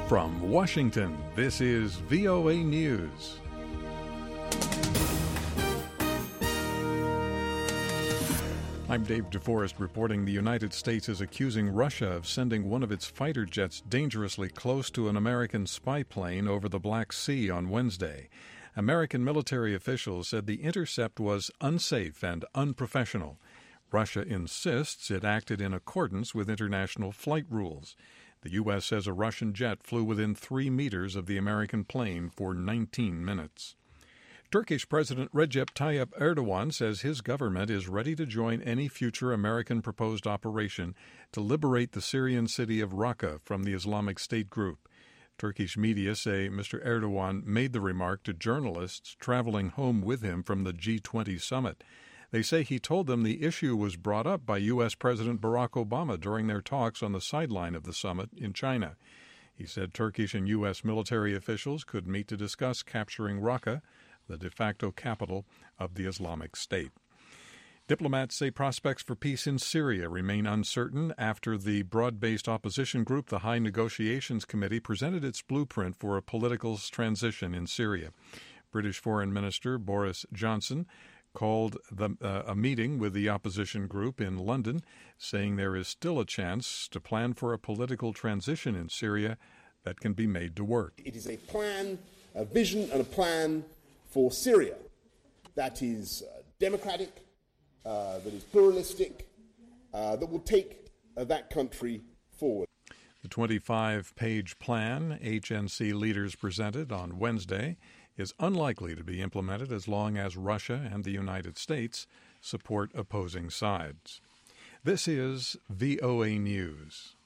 From Washington, this is VOA News. I'm Dave DeForest reporting the United States is accusing Russia of sending one of its fighter jets dangerously close to an American spy plane over the Black Sea on Wednesday. American military officials said the intercept was unsafe and unprofessional. Russia insists it acted in accordance with international flight rules. The U.S. says a Russian jet flew within 3 meters of the American plane for 19 minutes. Turkish President Recep Tayyip Erdogan says his government is ready to join any future American proposed operation to liberate the Syrian city of Raqqa from the Islamic State group. Turkish media say Mr. Erdogan made the remark to journalists traveling home with him from the G20 summit. They say he told them the issue was brought up by U.S. President Barack Obama during their talks on the sideline of the summit in China. He said Turkish and U.S. military officials could meet to discuss capturing Raqqa, the de facto capital of the Islamic State. Diplomats say prospects for peace in Syria remain uncertain after the broad-based opposition group, the High Negotiations Committee, presented its blueprint for a political transition in Syria. British Foreign Minister Boris Johnson called a meeting with the opposition group in London, saying there is still a chance to plan for a political transition in Syria that can be made to work. It is a plan, a vision and a plan for Syria that is democratic, that is pluralistic, that will take that country forward. The 25-page plan HNC leaders presented on Wednesday is unlikely to be implemented as long as Russia and the United States support opposing sides. This is VOA News.